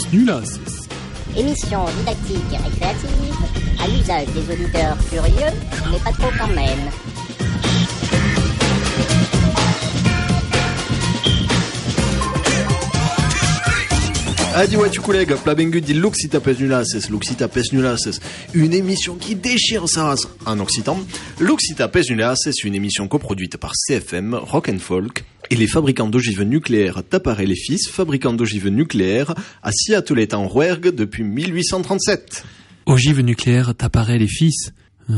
Nullasses. Émission didactique et récréative, à l'usage des auditeurs curieux, mais pas trop quand même. Adieu collègues, Plabengut dit L'Occitapes Nullasses, L'Occitapes Nullasses, une émission qui déchire sa race en occitan. L'Occitapes Nullasses, une émission coproduite par CFM, Rock and Folk, et les fabricants d'ogives nucléaires Taparel et Fils, fabricants d'ogives nucléaires à Seattle en Rouergue depuis 1837. Ogives nucléaires Taparel et Fils.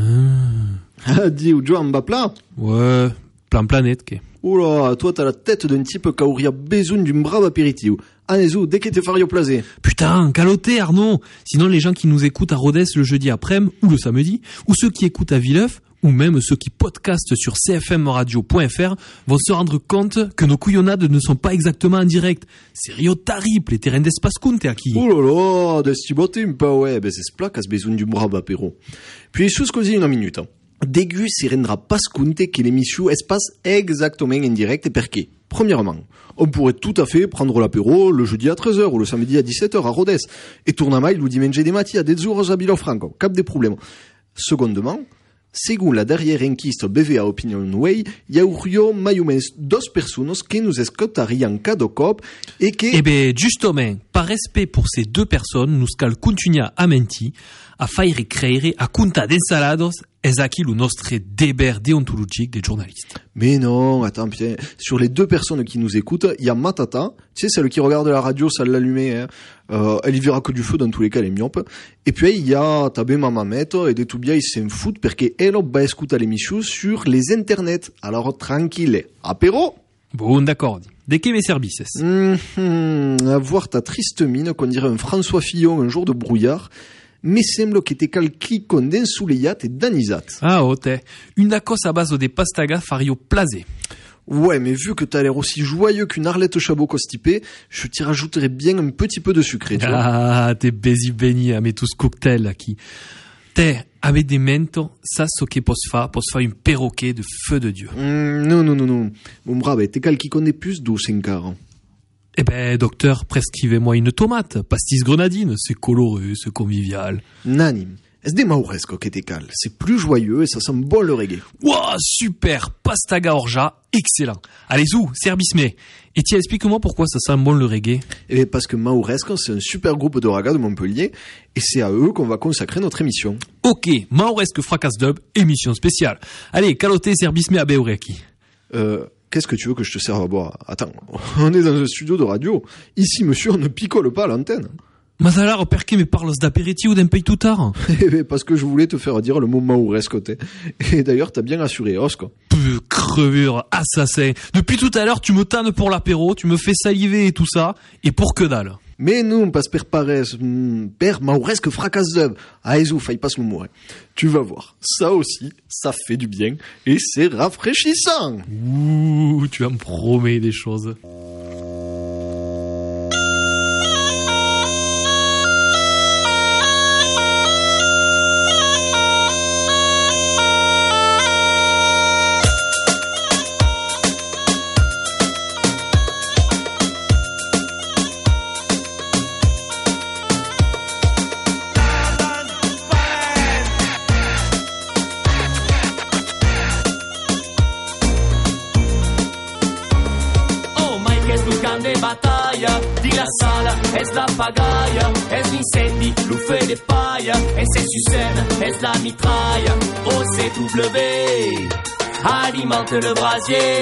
Dis ou Joe Mbapla. Ouais, planète, qu'est. Oula, toi t'as la tête d'un type qui aurait besoin d'une brave apéritif. Anezou, dès que t'es fario plasé. Putain, caloté Arnaud. Sinon les gens qui nous écoutent à Rodez le jeudi après-midi ou le samedi, ou ceux qui écoutent à Villeuf, ou même ceux qui podcastent sur cfmradio.fr vont se rendre compte que nos couillonnades ne sont pas exactement en direct. C'est Rio Tarip, les terrains d'espace compte à qui. Oh là là, de stiboté un peu, ouais, ben c'est ce plat qui a besoin d'une brave apéro. Puis sous così une minute. Dégu si rendra pas compte que l'émission espace exactement en direct et perché. Premièrement, on pourrait tout à fait prendre l'apéro le jeudi à 13h ou le samedi à 17h à Rodez et tourner le dimanche des matins à 10 jours à Bilofranco. Cap des problèmes. Secondement, según la dernière enquête BVA Opinion Way, il y a eu mai ou menos 2 personnes qui nous escutarian cada cop et que... Eh ben, justement, par respect pour ces 2 personnes, nous cal continuer à mentir, a faire creare a conta d'ensalados es aquí le nostre deber déontologique des journalistes. Mais non, attends, putain. Sur les 2 personnes qui nous écoutent, il y a Matata, tu sais, celle qui regarde la radio, ça l'allumer, hein. Elle y verra que du feu dans tous les cas, elle est myope. Et puis, il y a Tabé Mamamette, et des tout bien, ils s'en foutent, parce qu'elle va écouter l'émission sur les internets. Alors, tranquille. Apéro? Bon, d'accord. Dès que mes services. À voir ta triste mine, qu'on dirait un François Fillon un jour de brouillard, mais semble que t'es calqui con d'ensouleyat et d'anisat. Ah, oh, t'es. Une acos à base de pastaga fario plasé. Ouais, mais vu que t'as l'air aussi joyeux qu'une Arlette Chabot constipée, je t'y rajouterais bien un petit peu de sucré, tu vois. Ah, t'es bézi béni à mes tous cocktails, là, qui. T'es, avec des mentos, ça, ce que pos fa un perroquet de feu de Dieu. Non. Mon brave, t'es calqui con des plus douce encara. Eh ben, docteur, prescrivez-moi une tomate, pastis grenadine, c'est coloré, c'est convivial. Nanim, est-ce des mauresco que t'es cal? C'est plus joyeux et ça sent bon le reggae. Ouah, super, pastaga orja, excellent. Allez, zou, service-me. Et tiens, explique-moi pourquoi ça sent bon le reggae. Eh bien, parce que Mauresco, c'est un super groupe de raga de Montpellier, et c'est à eux qu'on va consacrer notre émission. Ok, Mauresco Fracas Dub, émission spéciale. Allez, caloté, service-me à Beureki. Qu'est-ce que tu veux que je te serve à boire? Attends, on est dans un studio de radio. Ici, monsieur, on ne picole pas à l'antenne. Mais alors, perché me parles d'apéritif ou d'un pays tout tard? Eh bien, parce que je voulais te faire dire le mot mauresco. Et d'ailleurs, t'as bien assuré, Osco. Crevure, assassin. Depuis tout à l'heure, tu me tannes pour l'apéro, tu me fais saliver et tout ça, et pour que dalle. Mais non, on passe per pares, per mauresque fracasse d'œuvre. Ah, ezou, faille pas se mourir. Tu vas voir. Ça aussi, ça fait du bien, et c'est rafraîchissant. Ouh, tu vas me promettre des choses. Di la sala, es la pagaia, es l'incendi, l'ouffe des pailles, et c'est Sucène, es la mitraille, OCW, alimente le brasier.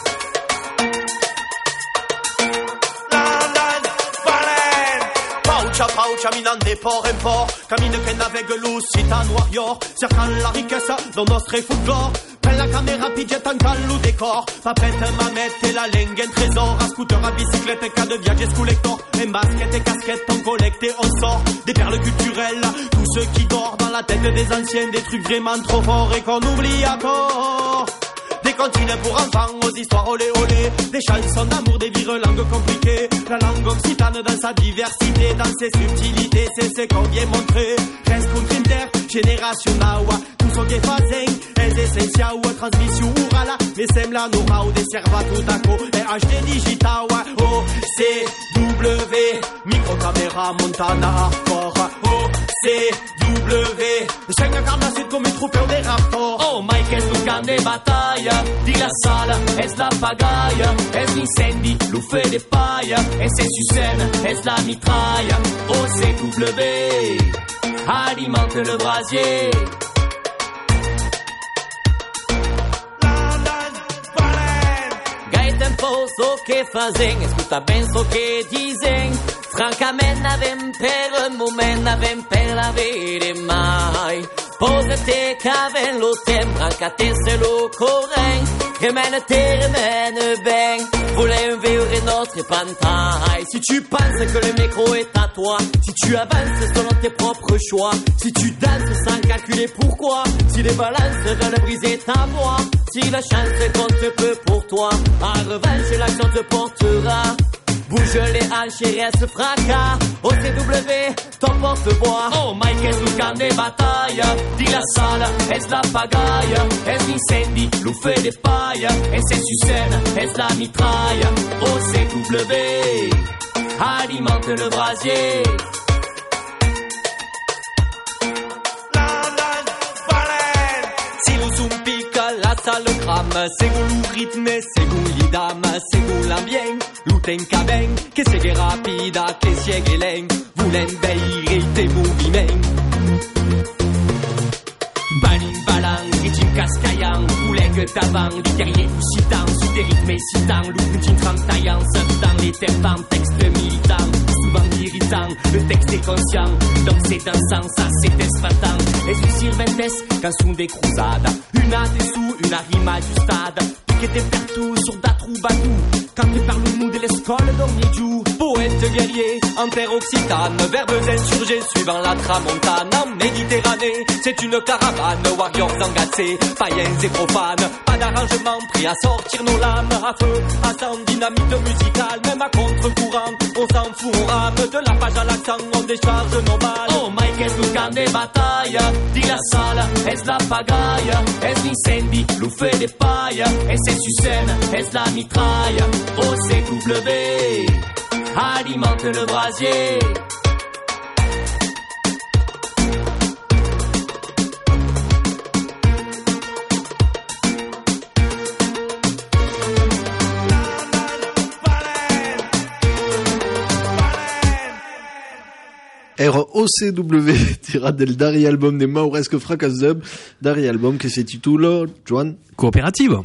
Paucia, minant de port en port, camine che navegue l'Occitane warrior, cercant la ricchezza del nostro folklore. Per la camera piget en callo décor, papette, mamette et la langue en trésor, à scooter, à bicyclette, cas de viager collector, en basket et casquette, on collecte et on sort des perles culturelles, tout ce qui dort dans la tête des anciens, des trucs vraiment trop forts et qu'on oublie encore. Des cantines pour enfants, aux histoires olé olé, des chansons d'amour, des langues compliquées, la langue occitane dans sa diversité, dans ses subtilités, c'est ce qu'on vient montrer. Reste contre une terre, generacional, tu so che fazem, és essencial, a transmissão orala, me sembla know-how, desserva tout à coup, é HD digital, OCW, microcaméra, Montana hardcore, OCW, schenga carna sud come il trofeo dei Raptor. Oh, Mike és un camp de batalla, di la sala, és la pagaia, és l'incendi, l'oufé de paille, és Sucène, és la mitraille, OCW, alimente le brasier. So che fazem, escuta ben so che dizem. Francament avem per un moment, avem per l'avere mai. Posa-te que avem lo temps, branca-te lo corrent. Remène ben, volem veure notre pantaille. Si tu penses que le micro est à toi, si tu avances selon tes propres choix, si tu danses sans calculer pourquoi, si les balances veulent briser ta voix, si la chance compte peu pour toi, en revanche l'action te portera. Bouge les hanches et reste fracas. OCW, ton porte-voix. Oh, Mike és un camp de batalla. Di la sala, és la pagaia. És l'incendi, l'oufé de paille. És Sucène, és la mitraille. OCW, alimente le brasier. La salle crame, según el ritme, según l'idam, según l'ambient. L'uten cabeng, que sigui ràpida, que sigui lent. Volem veure te moviment. Balim balang, ritme cascaillant. Volem que t'avant, du terrier citant. Sous des rythmes citant, l'outin tramtaillant. S'entend les termes, texte militant. Souvent irritant, le texte est conscient. Donc c'est dansant, ça c'est espantant. És un sirventes, cançon de cruzada. Una dessous, una rima ajustada. Pique de partout, sur da troubadour. Quand tu parles nous de l'escole d'Ormiedjou. Poète guerrier, en terre occitane. Verbes insurgés suivant la tramontane. En Méditerranée, c'est une caravane. Warriors engagés, païens et profanes. Pas d'arrangement, prêt à sortir nos lames. À feu, à sang, dynamite musicale. Même à contre-courant, on s'en fout, on rame. De la page à l'accent, on décharge nos balles. Oh, Mike és un camp de batalla. Di la sala, és la pagaia. És l'incendi, l'oufé de paille. És Sucène, és la mitraille. OCW, alimente le brasier. ROCW tira del darri album de Mauresque Fracas Dub, darri album che si titula, Joan? Coopérative.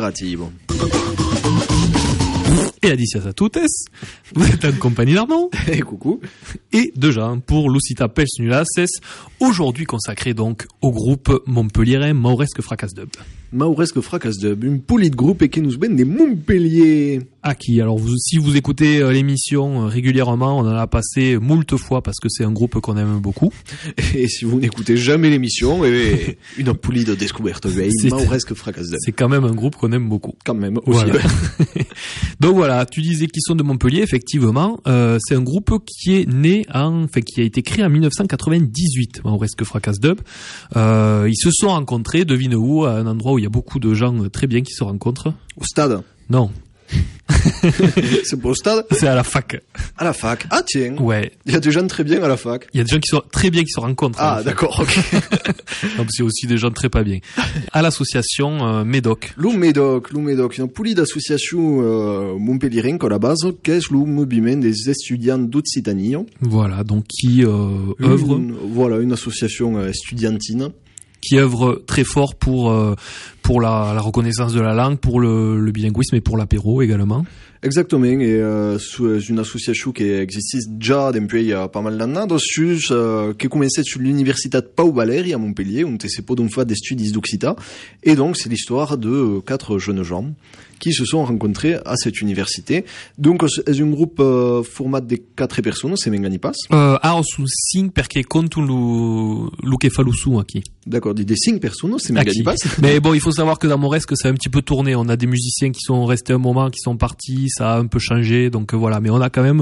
Et adicias a toutes, vous êtes en compagnie d'Arnaud. Et coucou. Et de Jean pour Lucita Pels Nulaces, aujourd'hui consacré donc au groupe montpelliérain Mauresque Fracas Dub. Mauresque Fracas Dub, une polie de groupe et qui nous viennent des Montpellier. À qui? Alors si vous écoutez l'émission régulièrement, on en a passé moult fois parce que c'est un groupe qu'on aime beaucoup. Et si vous n'écoutez jamais l'émission, une polie de découverte, Mauresque Fracas Dub. C'est quand même un groupe qu'on aime beaucoup. Quand même, aussi. Voilà. Donc voilà, tu disais qu'ils sont de Montpellier, effectivement. C'est un groupe qui est né qui a été créé en 1998, Mauresque Fracas Dub. Ils se sont rencontrés, devine où, à un endroit où il y a beaucoup de gens très bien qui se rencontrent. Au stade? Non. C'est pas au stade? C'est à la fac. À la fac? Ah tiens. Ouais. Il y a des gens très bien à la fac. Il y a des gens qui sont très bien qui se rencontrent. Ah d'accord, ok. Donc c'est aussi des gens très pas bien. À l'association Médoc. Lo Médoc, une polie d'association montpelliérain à la base, qu'est le mouvement des étudiants d'Occitanie. Voilà, donc qui œuvre. Une association estudiantine. Qui œuvre très fort pour la reconnaissance de la langue, pour le bilinguisme et pour l'apéro également. Exactement, et c'est une association qui existe déjà depuis pas mal d'années, qui a commencé sur l'université de Pau Valéry à Montpellier, où c'est pas donc fait des études d'Occitanie, et donc c'est l'histoire de 4 jeunes gens qui se sont rencontrés à cette université. Donc c'est un groupe format de 4 personnes, c'est Mengani Pass. Su 5 perché conto lo che fa lo su aqui. D'accord, des 5 personnes, c'est Mengani Pass. Mais bon, il faut savoir que dans Mauresque, ça a un petit peu tourné. On a des musiciens qui sont restés un moment, qui sont partis, ça a un peu changé. Donc voilà, mais on a quand même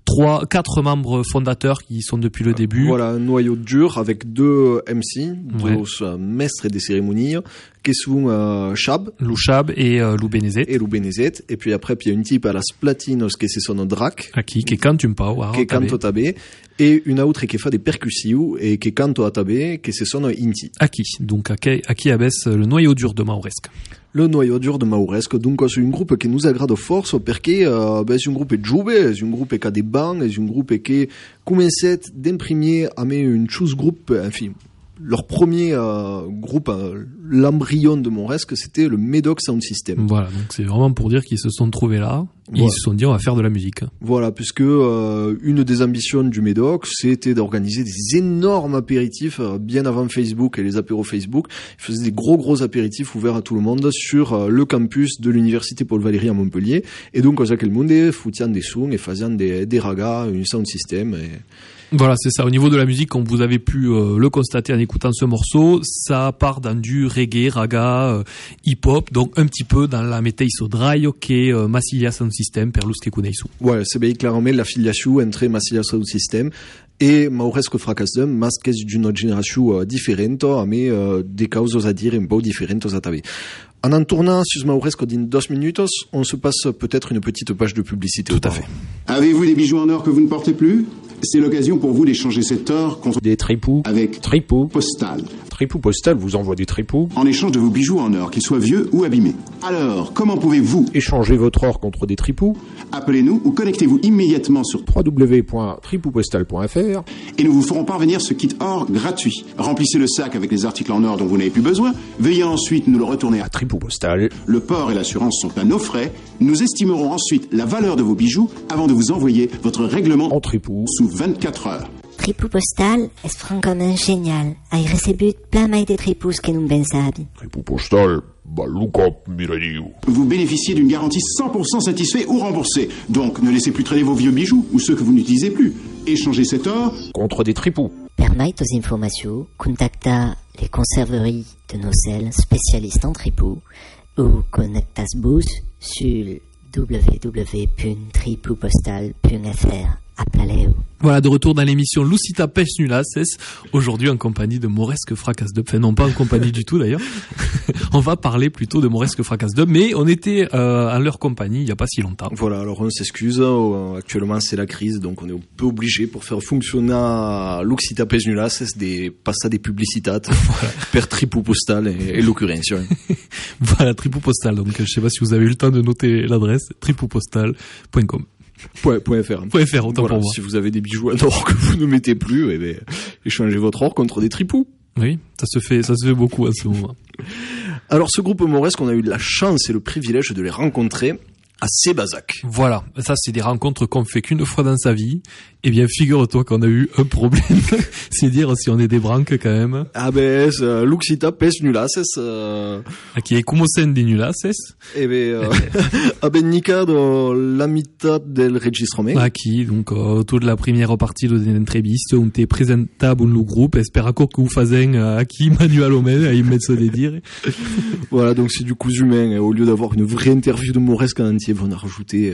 4 membres fondateurs qui sont depuis le début. Voilà, un noyau dur avec 2 MC, deux maîtres des cérémonies, qui sont Chab, Lou Chab et Lou Benezet. Et puis après, il y a une type à las platinos qui son Drac. Qui cantu un pau, qui canto tabé. Et une autre qui fait des percussios et qui canto a tabé, qui son Inti. Donc Aki abaisse le noyau dur de Mauresque. Le noyau dur de Mauresque, donc c'est un groupe qui nous agrade force parce que c'est un groupe joué, c'est un groupe qui a des bancs, c'est un groupe qui commence d'imprimer à une chose groupe, enfin leur premier groupe, l'embryon de Mauresque, c'était le Médoc Sound System. Voilà, donc c'est vraiment pour dire qu'ils se sont trouvés là, et ils se sont dit on va faire de la musique. Voilà, puisque une des ambitions du Médoc, c'était d'organiser des énormes apéritifs bien avant Facebook et les apéros Facebook. Ils faisaient des gros apéritifs ouverts à tout le monde sur le campus de l'université Paul Valéry à Montpellier. Et donc, à quel monde foutiant des sons et faisant des ragas, une sound system et... Voilà, c'est ça. Au niveau de la musique, comme vous avez pu le constater en écoutant ce morceau, ça part dans du reggae, raga, hip-hop, donc un petit peu dans la meteiso draio che Massilia Sound System per lus che kuneisu. Ouais, c'est bien clairement l'affiliation entre Massilia Sound System et Mauresque Fracasdum, mas que est d'une génération différente, mais des causes à dire un peu différentes à taber. En tournant sur Mauresque dans 2 minutes, on se passe peut-être une petite page de publicité. Tout à fait. Avez-vous des bijoux en or que vous ne portez plus ? C'est l'occasion pour vous d'échanger cet or contre des tripous avec Tripou Postal. Tripou Postal vous envoie des tripous en échange de vos bijoux en or, qu'ils soient vieux ou abîmés. Alors, comment pouvez-vous échanger votre or contre des tripous ? Appelez-nous ou connectez-vous immédiatement sur www.tripoupostal.fr et nous vous ferons parvenir ce kit or gratuit. Remplissez le sac avec les articles en or dont vous n'avez plus besoin. Veuillez ensuite nous le retourner à Tripou Postal. Le port et l'assurance sont à nos frais. Nous estimerons ensuite la valeur de vos bijoux avant de vous envoyer votre règlement en tripou sous 24 heures. Tripou Postal es francament génial. Ai recebut plein mai de tripous que non pensavi. Tripou Postal, balucop miradiu. Vous bénéficiez d'une garantie 100% satisfait ou remboursé. Donc ne laissez plus traîner vos vieux bijoux ou ceux que vous n'utilisez plus. Échangez cet or contre des tripous. Per mai tos informations, contacta les conserveries de Nocel, spécialistes en tripous, ou connectas-vos sur www.tripoupostal.fr. Voilà, de retour dans l'émission Lucita Pech Nulasses, aujourd'hui en compagnie de Mauresque Fracasdub. Enfin non, pas en compagnie du tout d'ailleurs. On va parler plutôt de Mauresque Fracasdub, mais on était en leur compagnie il n'y a pas si longtemps. Voilà, alors on s'excuse, actuellement c'est la crise, donc on est un peu obligé pour faire fonctionner Lucita Pech Nulasses des passa des publicitats voilà. Per Tripou Postal et l'occurrence. Voilà, Tripou Postal, donc je sais pas si vous avez eu le temps de noter l'adresse, tripoupostal.com. .fr, autant voilà, pour moi. Si vous avez des bijoux en or que vous ne mettez plus, eh bien, échangez votre or contre des tripous. Oui, ça se fait beaucoup à ce moment. Alors, ce groupe Mauresque, on a eu de la chance et le privilège de les rencontrer à Sébazac. Voilà, ça c'est des rencontres qu'on fait qu'une fois dans sa vie. Eh bien, figure-toi qu'on a eu un problème. C'est dire si on est des branques quand même. Ah ben, Luxita pes nulasses. Qui est commencé des nulasses. Eh ben, Nika dans la mitad del registrement. Qui donc autour de la première partie de l'entrevista, on t'est présentable le groupe. Espère encore que vous faisiez qui manuel au mail, à y mettre des dire. Voilà, donc c'est du coup humain. Au lieu d'avoir une vraie interview de Mauresque en entier, on a rajouté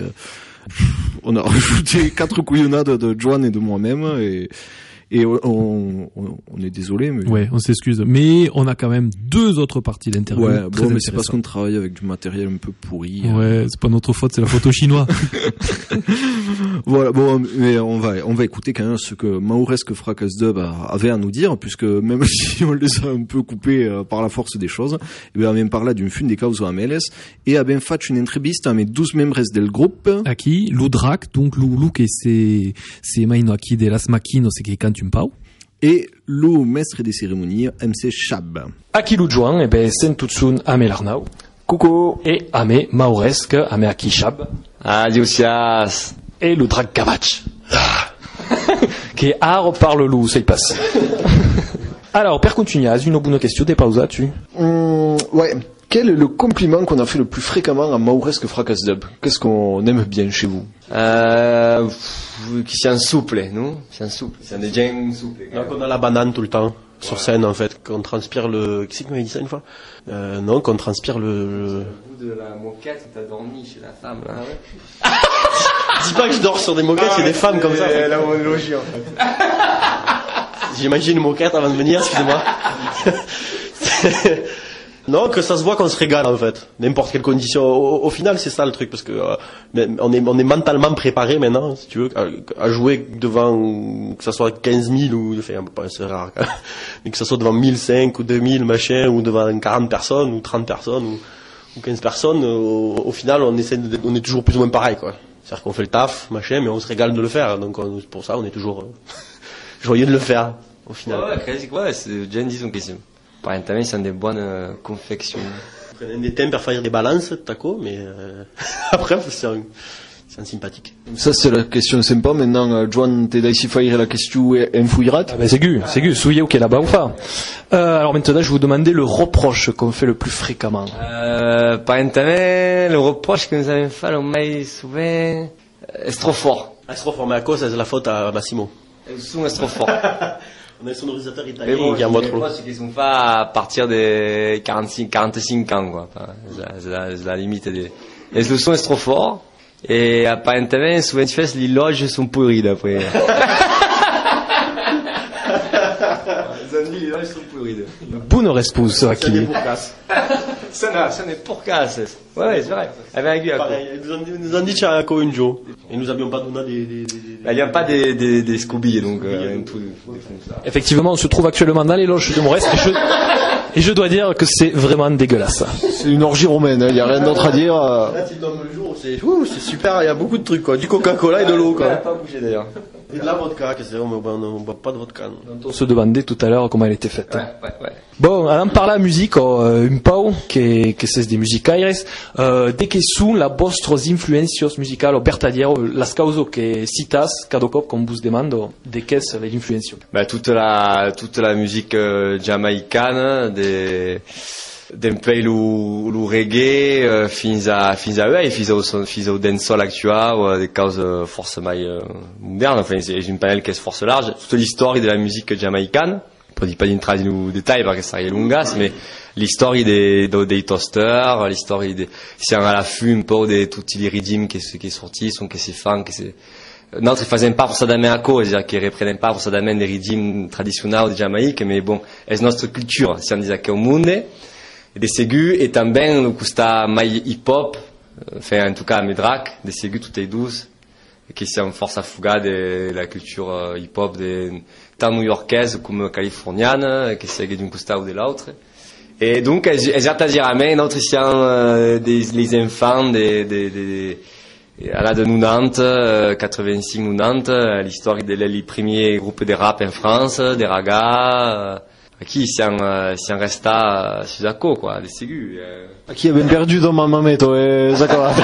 4 couillonnades de Joan et de moi-même et on est désolé, mais ouais, on s'excuse, mais on a quand même 2 autres parties d'interview. Ouais, bon, mais c'est parce qu'on travaille avec du matériel un peu pourri. Ouais, c'est pas notre faute, c'est la photo chinoise. Voilà, bon, mais on va écouter quand même ce que Mauresque Fracasdub avait à nous dire, puisque même si on les a un peu coupés par la force des choses, eh bien, on vient parler d'une fin des causes à MLS et a bien fait une entrevista à mes 12 membres del groupe. Aquí, Lou Drac, donc Lou que c'est maino aquí de las maquinos et que quand tu me pau. Et Lou maître des cérémonies, MC Chab. Aki Lou Joan, eh ben, sentutsun ame l'arnau. Coucou. Et ame Mauresque, ame Aki Chab. Adiosias. Et le Drac Gavach. Qui est art parle Lou, ça y passe. Alors, per continuer, une bonne question, des pauses là-dessus. Ouais. Quel est le compliment qu'on a fait le plus fréquemment à Mauresque Fracasdub? Qu'est-ce qu'on aime bien chez vous? Qui sont souples, non? Ils sont souples. Ils sont des gens souples. Donc on a la banane tout le temps. sur scène en fait, qu'on transpire le... Qui c'est qui m'avait dit ça une fois non, qu'on transpire le... De la moquette, t'as dormi chez la femme là. Dis pas que je dors sur des moquettes, c'est des femmes comme ça. C'est la monologie en fait. J'imagine une moquette avant de venir, excusez-moi. Non, que ça se voit qu'on se régale en fait. N'importe quelle condition. Au final, c'est ça le truc, parce que on est mentalement préparé maintenant, si tu veux, à jouer devant, que ça soit 15 000 ou, enfin, c'est rare, mais que ça soit devant 1005 ou 2000 machin, ou devant 40 personnes ou 30 personnes ou 15 personnes. Au final, on est toujours plus ou moins pareil, quoi. C'est-à-dire qu'on fait le taf, machin, mais on se régale de le faire. Donc pour ça, on est toujours joyeux de le faire, au final. Ouais, classique, ouais, c'est bien dit son question. Apparemment, c'est des bonnes confections. On prenait des thèmes pour faire des balances, taco, mais après, c'est un sympathique. Ça, c'est la question sympa. Maintenant, Joan, t'es d'ici faire la question infouillerat. Ah ben c'est gu, souillé ou qu'est là-bas ou pas. Alors maintenant, je vais vous demander le reproche qu'on fait le plus fréquemment. Apparemment, le reproche que nous avons fait le plus souvent, c'est trop fort. C'est trop fort, mais à cause, c'est la faute à Massimo. Le son est trop fort. On a un sonorisateur italien qui envoie trop. C'est qu'ils sont pas à partir des 45 ans, quoi. Enfin, c'est la limite des... Et le son est trop fort. Et apparemment, souvent, tu fais, les loges sont pourries, d'après. Les loges sont pourries. Bonne réponse, ça, qui n'est pour casse. Ça n'est pour casse. Ouais, c'est vrai. Avec pareil, ils nous ont dit qu'il y a un Joe. Et nous n'avions pas donné des... Il n'y a pas des Scooby, donc, tout. Effectivement, on se trouve actuellement dans les loges de Morez, et je dois dire que c'est vraiment dégueulasse. C'est une orgie romaine, il n'y a rien d'autre à dire. Là, tu tombes le jour, c'est super, il y a beaucoup de trucs, quoi. Du Coca-Cola et de l'eau, quoi. On n'a pas bougé d'ailleurs. Et de la vodka, on ne boit pas de vodka. On se demandait tout à l'heure comment elle était faite. Ouais. Bon, on parla musique, un pau, que c'est des musicaires, de que sont la vostros influencios musicales, bertadiero, las causo que citas, cada cop, comme vous demande, de qu'est-ce les influencios? Toute la musique jamaïcaine, d'un peu le reggae, fins a eux, et fins au dancehall actuel, des causes forcément modernes, enfin, c'est une panel qui est force large, toute l'histoire de la musique jamaïcaine. On ne dit pas d'entrer dans les détails parce que ça est longasse, mais l'histoire des toasters, l'histoire c'est à l'affût un peu de tous les rythmes qui est sorti, sont que c'est fun, que c'est, notre, ils faisaient pas pour s'adapter à cause, c'est-à-dire qu'ils reprenaient pas pour s'adapter des rythmes traditionnels de Jamaïque, mais bon, c'est notre culture, si on disait qu'au monde, et des ségus, et también, le custa mai hip-hop, enfin, en tout cas, Medrak, des ségus tout est douce, qui c'est une force à fuga de la culture hip-hop tant new-yorkaise comme californienne, qui c'est d'une costa ou de l'autre. Et donc, elles ont à dire à moi, notre ici, les enfants à la de 90, 85, 90, l'histoire des premiers groupes de rap en France, des ragas, qui si on resta sur la co, quoi, des ségus. Qui a bien perdu dans ma mamette, Zachara.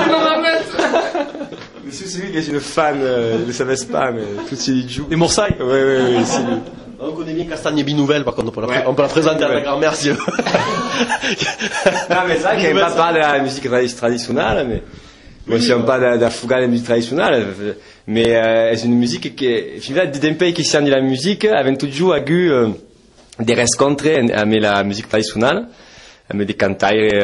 C'est celui qui est une fan, je ne savais pas, mais tout ce qu'il joue. Les Morsay? Oui, c'est lui. On connaît bien Castagne Binouvelle, par contre, on peut la présenter à la grand-mère, si Non, mais c'est vrai qu'il n'y a pas de la musique traditionnelle, mais, moi, si on parle de la fuga de la musique traditionnelle, mais, c'est une musique qui est, finalement, d'un pays qui s'en dit la musique, avant tout jour, a eu, des rencontres avec la musique traditionnelle. Mais des cantaires,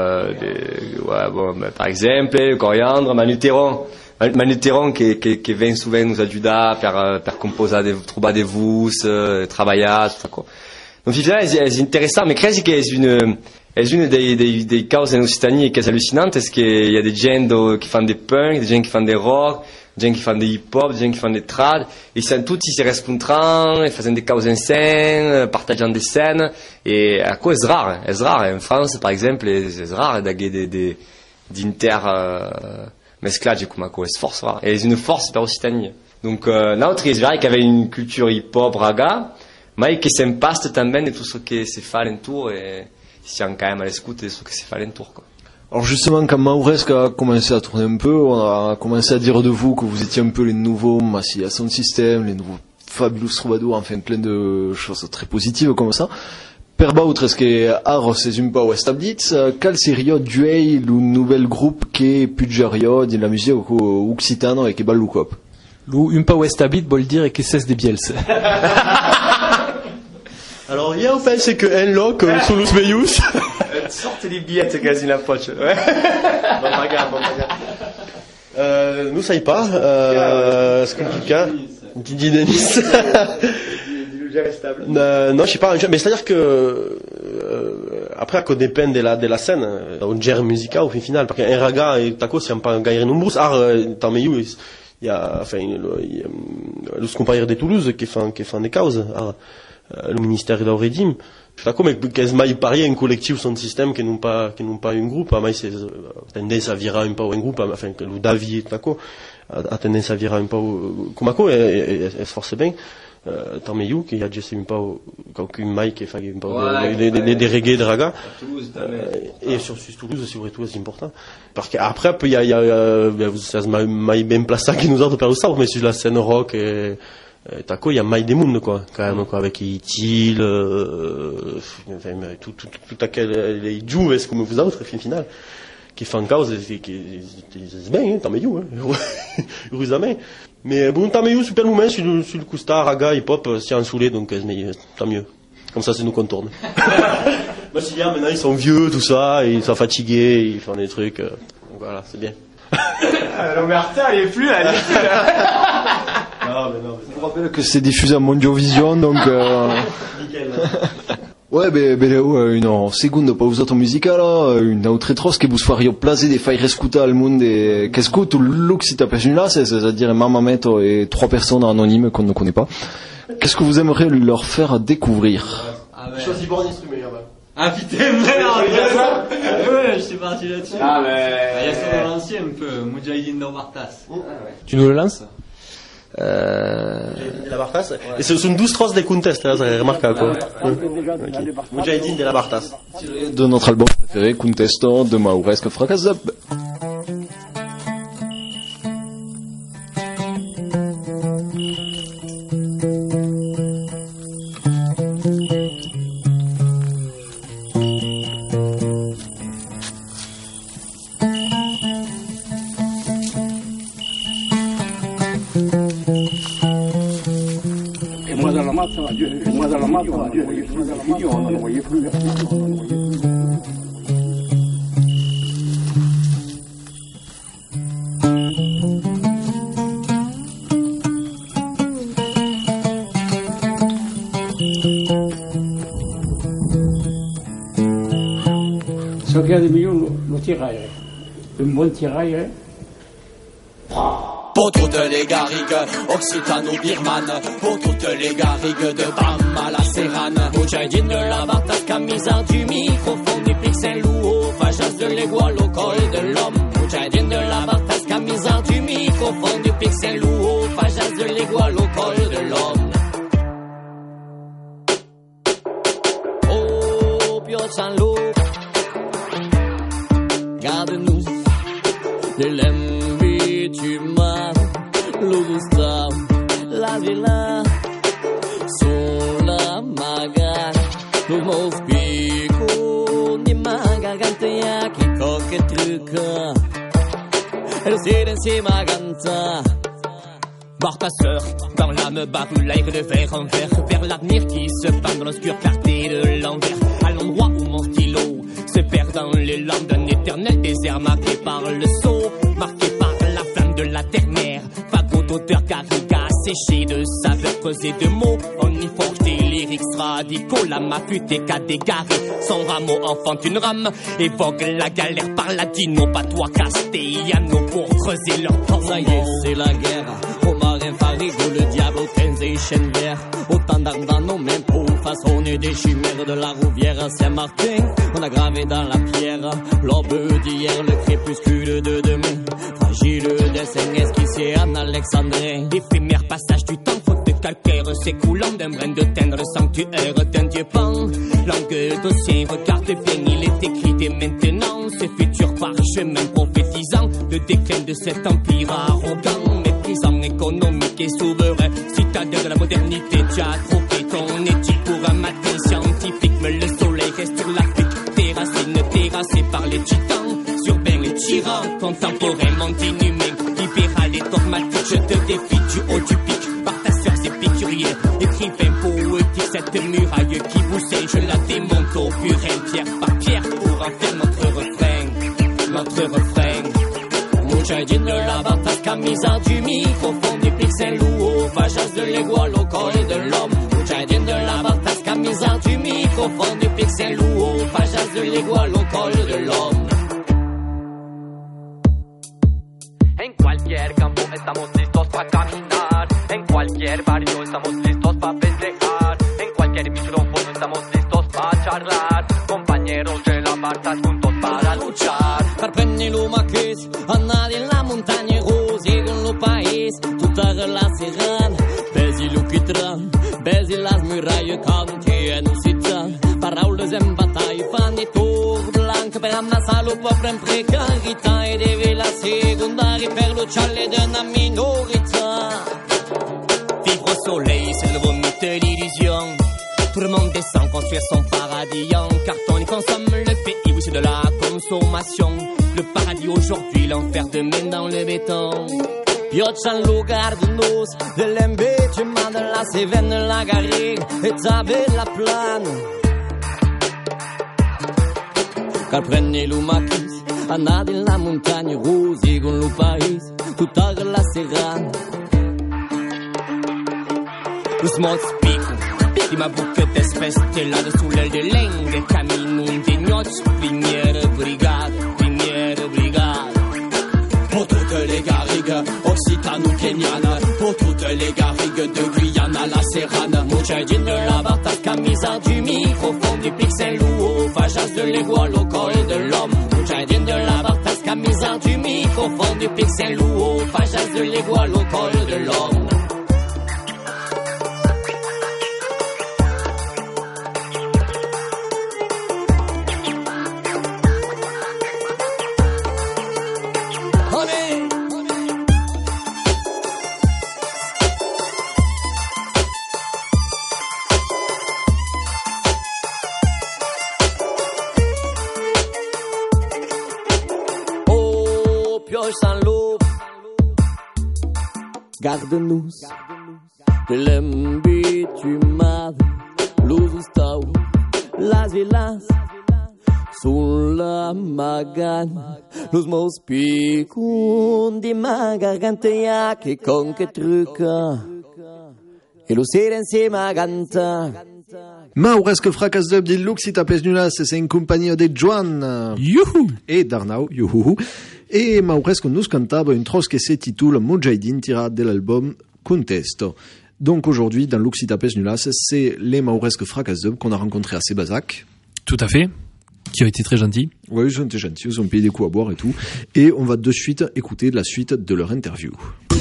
par exemple, coriandre, Manu Théron qui vient souvent nous aider pour composer des trouver des vousses, travailler, tout ça, quoi. Donc, finalement, c'est intéressant, mais c'est que c'est une des causes en Occitanie qui est hallucinante, c'est qu'il y a des gens qui font des punk, des gens qui font des rock, des gens qui font des hip-hop, des gens qui font des trad, ils sont tous ici rencontrant, ils font des causes en scène, partageant des scènes, et à quoi c'est rare. En France, par exemple, c'est rare d'avoir des mesclage comme à quoi c'est force rare. Et c'est une force per Occitanie. Donc, l'autre, c'est vrai qu'il y avait une culture hip-hop, raga, mais qui s'impasse también de tout ce qui se fait alentour, et si on quand même à l'écoute de ce qui se fait alentour, quoi. Alors justement, quand Mauresque a commencé à tourner un peu, on a commencé à dire de vous que vous étiez un peu les nouveaux Massilia Sound System, les nouveaux Fabulous Troubadours, enfin plein de choses très positives comme ça. Per bautres que Aro c'est un peu establit, quel serait le nouvel groupe qui est Pujario de la musique occitane et qui est Balloukop? Un peu establit veut dire que c'est des biels. Alors, il y a au fait, c'est que Enlock, Solus Meius. Sortez les billets, c'est quasi la poche. Ouais. Bon, regarde. Nous, ça y est pas. C'est compliqué. Didier Denis. Non, je sais pas, mais c'est-à-dire que après à côté dépend de la scène, on gère musica au final, parce qu'un raga et taco c'est pas un gaire nombreux. Tant mieux, il y a le compagneur de Toulouse qui fait des causes, le ministère d'Auredim. Taco, mais qu'est-ce que pareil un collectif son système qui n'ont pas un groupe, mais c'est tendance à virer un peu un groupe, enfin que le David taco a tendance à virer un peu comme quoi et force bien. Tant mieux qu'il y a déjà un peu aucune maille qui fait un peu des reggae de raga et sur Toulouse surtout c'est important parce qu'après il y a ça maille bien placé qui nous a de faire ça mais sur la scène rock et taco il y a maille des mondes quoi quand même quoi avec Itil tout à quel les joues est-ce comme vous autres final qui font cause qui c'est bien tant mieux heureusement mais bon tant mieux super moment sur le Costa raga hip hop c'est en soulé donc tant mieux comme ça c'est nous contourne moi si maintenant ils sont vieux tout ça ils sont fatigués ils font des trucs donc voilà c'est bien L'Omerta elle est plus non. Je vous rappelle que c'est diffusé à Mondiovision donc nickel. Ouais, une seconde pausa musicale, une autre rétros que vous faria placer des failles rescuta al monde et qu'est-ce que tout le que si t'appelles là, c'est-à-dire Mamameto et 3 personnes anonymes qu'on ne connaît pas. Qu'est-ce que vous aimeriez leur faire découvrir? Choisis bon instrument là-bas. Ah putain, merde! Ouais, je suis parti là-dessus. Ah, mais. Il y a sur l'ancien un peu, Moudjahidine d'Omartas. Tu nous le lances? De la Bartas. Et ce sont 12 trosses des contests, là, c'est remarquable, quoi. Moudjahidine de la Bartas. De notre album préféré, Contesto, de Mauresque Fracasab. Ce qu'il y a de mieux, le tirail. Un bon tirail. Pour toutes les garrigues occitano-birmanes, pour toutes les garrigues de Bam à la Serrane. Moudjahidine de la Bartas, camisard du microphone, du pixel ou fajas de l'égoile au col de l'homme. Moudjahidine de la Bartas, camisard du microphone, du pixel ou fajas de l'égoile au col de l'homme. Oh, Piochanlo, garde-nous de l'envie du mal. L'Augusta, la villa, sulla magari, lo mospico di magagantea che cocche truca, elle s'est insieme à Ganta. Voir ta sœur dans l'âme barre l'air de verre en verre vers l'avenir qui se peint dans l'obscur clarté de l'envers, à l'endroit où mon stylo se perd dans les lames d'un éternel désert marqué par le saut, marqué par la flamme de la terre-mère, fagot d'odeur carica, séché de saveurs creusées de mots, on y forge des lyrics radicaux, la mafutée qu'a dégaré, son rameau enfante une rame, évoque la galère par latino, patois castellano pour creuser leur temps. Ça y est, c'est la guerre, au marin farigo, le diable au Transition vert, autant d'armes dans nos mains pour façonner des chimères de la Rouvière à Saint-Martin, on a gravé dans la pierre, l'aube d'hier, le crépuscule de demain, fragile dessin esquissé en alexandrin, éphémère passage du temps, faute de calcaire s'écoulant d'un brin de teindre sanctuaire d'un dieu pan, langue d'océan, regarde bien, il est écrit dès maintenant, ce futur parchemin prophétisant, le déclin de cet empire arrogant, méprisant, économique et souverain, citadelle de la modernité, tu as troqué ton éthique pour un matin scientifique, mais le soleil reste sur l'Afrique, tes racines terrassées par les titans, surveille les tyrans, contemporains, inhumains, libéral et dogmatique, je te défie du haut du pic, par ta sœur c'est épicurier, écrivain poétique, cette muraille qui purée, pierre par pierre, pour en faire notre refrain. Mujahideen de la bataille, camisa du microphone, du pixel ou vajas de l'égoile au corps de l'homme. Mujahideen de la bataille, camisa du microphone, du pixel ou vajas de l'égoile au corps de l'homme. En cualquier campo estamos listos para caminar. En cualquier barrio estamos listos para festejar. En cualquier micrófono estamos listos para charlar. Compañeros de la marcha juntos para luchar. Per prendere l'Umaquis, andare in la montagna rose con lo país, tutta la serrana. Besi l'Uquitran, besi las murailles contiennent città. Paraules en battaglia fan di tour blanc per ammassare lo popolo in precarietà e deve la secondaria per lo cialle d'una minorità. Vivre au soleil, c'est le vomit de l'illusion. Tout le monde descend construire son paradis en carton. Il consomme le pays, oui c'est de la consommation. Le paradis aujourd'hui, l'enfer demain dans le béton. Pioggia in lugar de nos, dell'embecema della Sevenne, la Garrigue e Zabella Plan. Car prenne l'Umaquis, andate in la montagna rose con lo país, tutta la serrana. Lo small spico, di ma boucle d'espèce, t'es là dessous l'aile de l'Inde, camino des noches, première brigade. Pour toutes les garrigues occitano-kenyanes, pour toutes les garrigues de Guyane à la Serrane. Mujahideen de la bataille, camisa du microphone, du pixel ou vajas de l'égoile au corps de l'homme. Mujahideen de la bataille, camisa du microphone, du pixel ou vajas de l'égoile au corps de l'homme. Garde-nous de l'embittumado, luz estão las vilas sulla magana, los meus picos de ma garganta que con que truca e lo silenzio ma canta. Mauresque fracas dub di Luxita Pesnulas, c'est une compagnie de Joan et d'Arnau, youhou. Et Mauresque nous cantava une trosse qui se titule Mujahideen tirade de l'album Contesto. Donc aujourd'hui, dans Luxita Pesnulas, c'est les Mauresque fracas dub qu'on a rencontrés à Sébazac. Tout à fait. Qui ont été très gentils. Oui, ils ont été gentils, ils ont payé des coups à boire et tout. Et on va de suite écouter la suite de leur interview.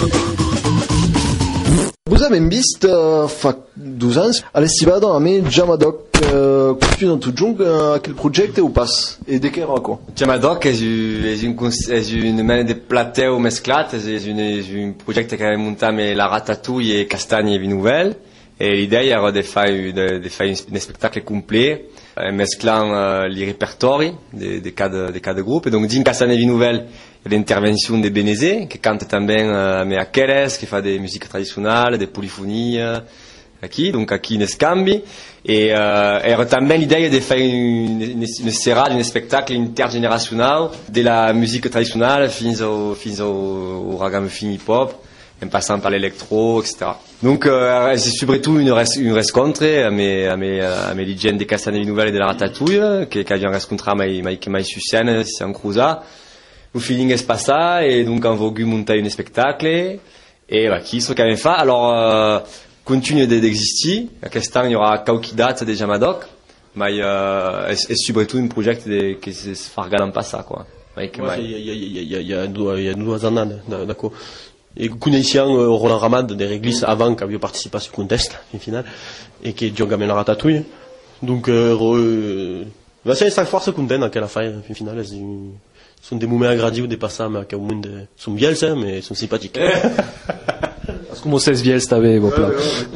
Vous avez visto fa 2 ans all'estivado a me Jamadoc continue dans tout jung quel progetto ou passe et de che era quoi. Jamadoc è une main de plateo mesclate, è un progetto che montame la ratatouille e castagne e nouvelle et l'idée era de fare un spectacle complet mesclant les répertoires des cas de groupe et donc din castagne e nouvelle l'intervention de Benezé, qui cante também a Aqueles, qui fait des musiques traditionnelles, des polyphonies, donc aqui nesse cambi. Et era também l'idée de faire une serrade, un spectacle intergénérationnel de la musique traditionnelle fins au ragamuffin hip-hop, en passant par l'électro, etc. Donc c'est surtout une rencontre à mes legends de Castagne Nouvelle et de la Ratatouille, qui avaient rencontré mai sur scène, c'est en cruza. Le feeling est passé et donc on voulu monter un spectacle et qui ce qu'on fait alors continue d'exister aquest any il y aura quelques dates de Jamadoc mais c'est surtout un projet qui se farga l'an passé quoi. Il y a 2 ans d'accord. Et connaissant Roland Ramad des Réglis avant qu'il avait participé à ce contest en finale et qui John Gamel Ratatouille donc c'est sa force content qu'elle a fait en finale sont des moments agradis ou des passages mais au monde sont viels mais sont sympathiques. Parce que moi c'est viels t'avais vos plans.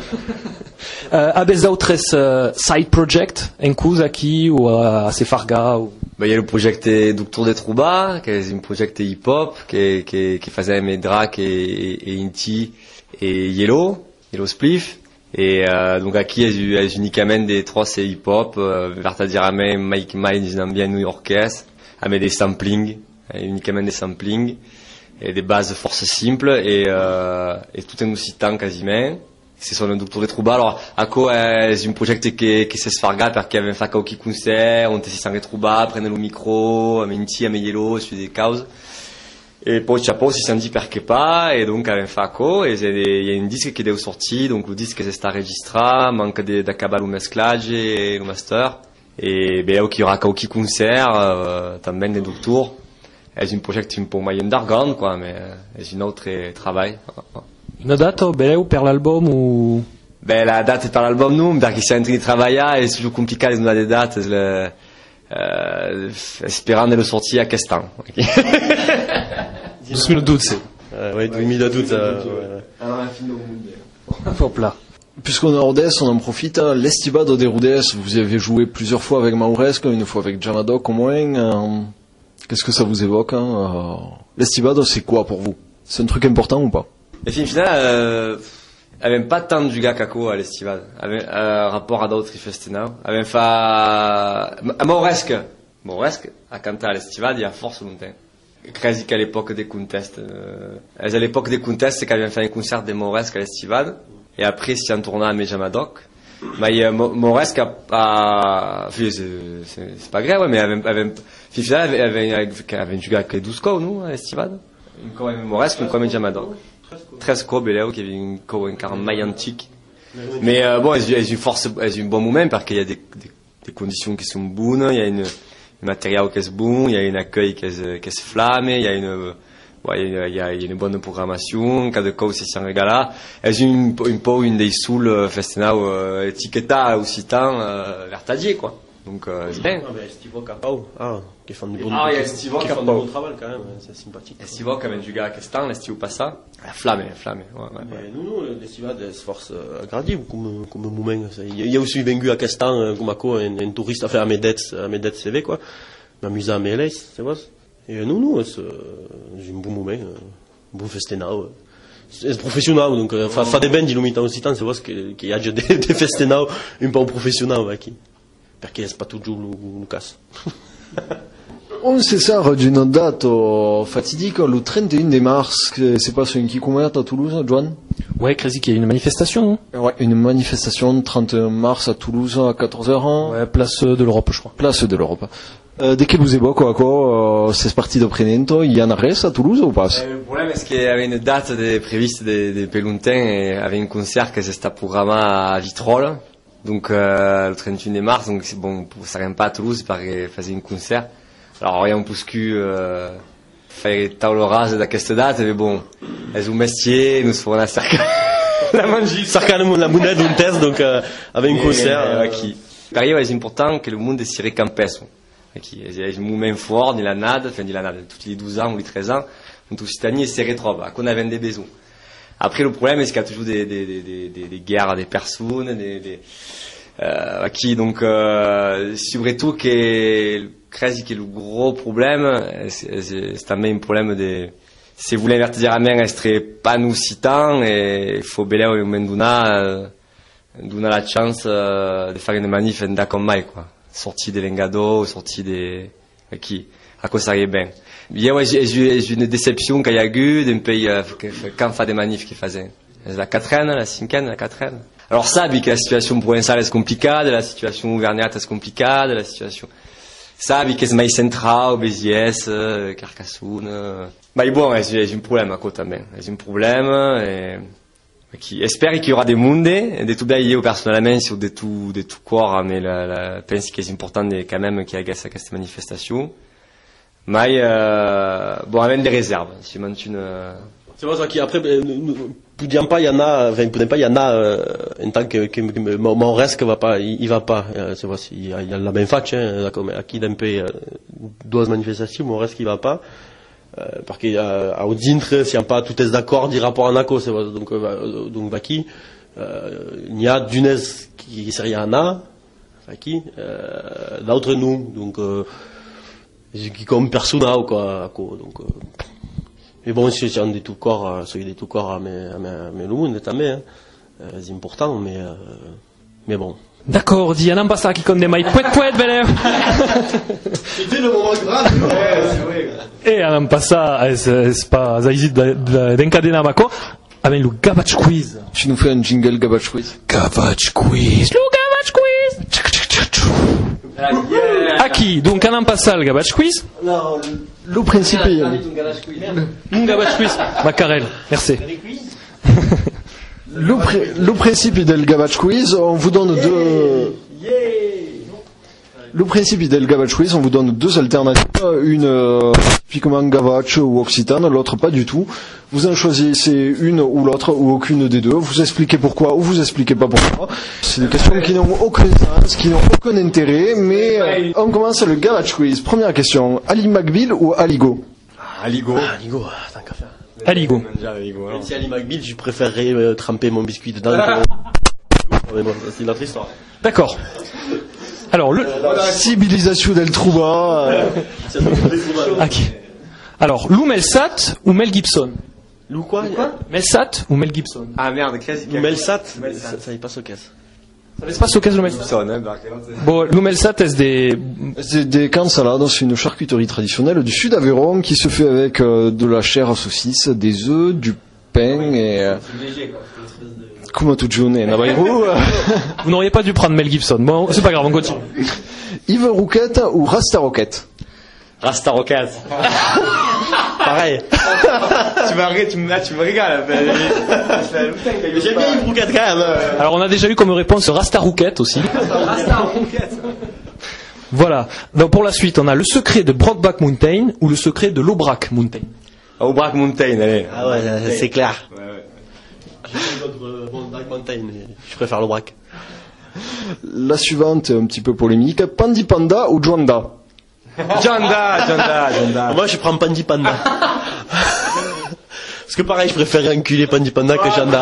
Avez autres side project en cause aqui ou à Sefarga ou il y a le projet Docteur de Trouba qui est un projet hip hop qui faisait mes Drac et Inti et Yellow Spliff Et donc aqui és unicamente trosse hip-hop, verdadeiramente mais un ambiente new-yorkais, avec des samplings, unicamente des samplings, et des bases de force simples, et tout en occitan quasiment. C'est son docteur de trouba. Alors, aquo è un progetto che si sfarga perché aveva fatto qualche concert, on si sangue trouba, prende le micro, a menti, a meglielo, su des causes. Et poi Chapo si senti perché pas, et donc aveva fatto, et il y a un disque qui est sorti, donc le disque si sta registrando, manca d'acabar le mesclage et le master. Et ben, il y aura qualche concert, também de docteur. C'est un projet un peu moyen d'argent, quoi, mais c'est un autre travail. Une date beleu per l'album ou? Ben, la date per l'album non, perché siamo in train di travagliare, è più complicato di una delle date, sperando di sortir a quest'anno. 2012. Ouais, 2012. Alors, la fin du monde. Hop là. Puisqu'on est à Rodez, on en profite. L'Estivado de Rodez, vous y avez joué plusieurs fois avec Mauresque, une fois avec Jamadoc au moins. Qu'est-ce que ça vous évoque, hein? L'Estivado, c'est quoi pour vous? C'est un truc important ou pas? Et fin finale, avem pas tant de gars caco à l'estival, rapport à d'autres festinaux. Avem fa Mauresque, a cantar à l'estival il y a force longtemps. Quasi qu'à l'époque des contests. À l'époque des contests, c'est qu'avem fait un concert de Mauresque à l'estival, et après si on tourna à Mejamadoc. Mais Mauresque a c'est pas grave, mais avem finale avem du gars que 12 coups, nous, à l'estival. Encore Mauresque, encore Mejamadoc. 13 coups, beleu, qui avait une coupe encore maillantique. Mais bon, elles une force, elles un bon moment parce qu'il y a des conditions qui sont bonnes, il y a un matériel qui est bon, il y a un accueil qui est flamme, il y a une bonne programmation, cada coup c'est s'en régala. Elles un peu une des souls festinaux étiqueta aussi tant vertadier quoi. Donc c'est bien. Estivo Capao, qui font du bon travail quand même, c'est sympathique. Estivo qui avait du gars qui est l'Estivo passa, la flamme. Ouais. Nous, l'Estivo se force à grandir comme moment. Il y a aussi vengu à Castan, comme un touriste à faire à Medets CV quoi, m'amuser à Meles, c'est vrai. Et nous, c'est un bon moment, un bon festinao. C'est professionnel, donc fa des bands illuminati aussi tant, c'est vrai qu'il y a des festinao un peu professionnels aqui. Perché c'est pas toujours le cas. On se sert d'une date fatidique, le 31 mars, c'est pas celui qui commence à Toulouse, Joan? Ouais, Crazy, qu'il y a une manifestation, non? Ouais, une manifestation 31 mars à Toulouse à 14h. Ouais, place de l'Europe, je crois. Place de l'Europe. Dès que vous évoquez c'est parti de Prenento, il y en a reste à Toulouse ou pas? Le problème c'est qu'il y avait une date prévue de Peluntin et avait un concert qui s'était programmé à Vitrolles. Donc le 31 mars, donc c'est bon, ça rien pas à Toulouse parce qu'il faisait un concert. Alors rien plus que faire table rase de cette date, mais bon, elles ont mestier, nous ferons la manger. Cercano la monnaie d'un test, donc avec un concert qui. Par ailleurs, c'est important que le monde est serré campesso. Qui est un mouvement fort, ni la nade, tous les 12 ans ou les 13 ans, donc tout cette année est serré trop bas, qu'on avait des besoins. Après, le problème, c'est qu'il y a toujours des guerres, des personnes, qui, donc, surtout que le gros problème, c'est un même problème si vous voulez verdaderement rester pas nous citant, et il faut bel au moment donner la chance, de faire une manif d'accord mai, quoi. Sortie des Lengado, sortie des, qui, à quoi ça arrive bien. J'ai une déception qu'il y a eu d'un pays quand fait des manifs qui faisaient. La quatrième, la cinquième, la quatrième. Alors ça, que la situation provinciale est compliquée, la situation auvergnate est compliquée, la situation. Ça, que c'est mais central, Béziers, Carcassonne. Mais bon, j'ai un problème à côté même. J'ai un problème et qui espère qu'il y aura des mondes, des tout liés personnellement sur des tout corps, mais la pense que c'est important quand même qu'il y ait cette manifestation. Mais bon, avec des réserves. Si on c'est vrai qu'après, pour pas, il y en a, en tant que mon reste va pas, il va pas. C'est vrai, il y a la même fac, d'accord, mais qui d'un peu deux manifestations, mon reste qui va pas. Parce qu'il y a au dintre, s'il n'y a pas tout est d'accord, dit rapport en accord, c'est vrai, donc Vaki, il y a d'une qui serait en a, Vaki, l'autre nous, donc, qui comme persona ou quoi, donc, mais bon, si on des tout corps, mais le monde est tamé, hein. importants, mais bon. D'accord, di anem passar aquí con de mai poet veleu. C'était le moment grave. C'est vrai. E anem passar es pas zaizit d'encadenar bako avec le Gabbage Quiz. Tu nous fais un jingle Gabbage Quiz. Gabbage Quiz. Le Gabbage Quiz. Aqui, donc anem passar le Gabbage Quiz. Non, Le principe. Un Gabbage Quiz. Macarel, merci. Le principe del Gabbage Quiz, on vous donne deux. Le principe del Gabbage Quiz, on vous donne deux alternatives, une typiquement Gabbage ou Occitane, l'autre pas du tout. Vous en choisissez une ou l'autre ou aucune des deux. Vous expliquez pourquoi ou vous expliquez pas pourquoi. C'est des questions qui n'ont aucun sens, qui n'ont aucun intérêt, mais on commence le Gabbage Quiz. Première question, Ali McBeal ou Aligo? Aligo, tant qu'à faire. Aligo. Si Ali McBeal, je préférerais tremper mon biscuit dedans. Mais bon, c'est une autre histoire. D'accord. Alors, Civilisation del Trouba. Okay. Alors, Lou Melsat ou Mel Gibson? Lou quoi? Melsat ou Mel Gibson? Ah merde, qu'est-ce qu'il y a? Melsat, ça y passe au caisse. Ça laisse pas au caisse le Mel Gibson, hein? Bon, Lou Melsat, c'est des cannes salades, c'est une charcuterie traditionnelle du sud Aveyron qui se fait avec de la chair à saucisse, des œufs, du pain et... Come tu giorni, Vous n'auriez pas dû prendre Mel Gibson. Bon, c'est pas grave, on continue. Yves Rouquette ou Rasta Rocket? Rasta Rocket. Pareil. tu me régales. J'aime bien Yves Rouquette quand même. Alors, on a déjà eu comme réponse Rasta Rocket aussi. Rasta Rocket. Voilà. Donc, pour la suite, on a le secret de Brokeback Mountain ou le secret de l'Aubrac Mountain. Aubrac Mountain, allez. Ah ouais, c'est clair. Ouais. J'ai d'autres Black Mountain, mais je préfère le braque. La suivante, un petit peu polémique, Pandi Panda ou Jwanda? Jwanda. Moi, je prends Pandi Panda. Parce que pareil, je préfère enculer Pandi Panda que Jwanda.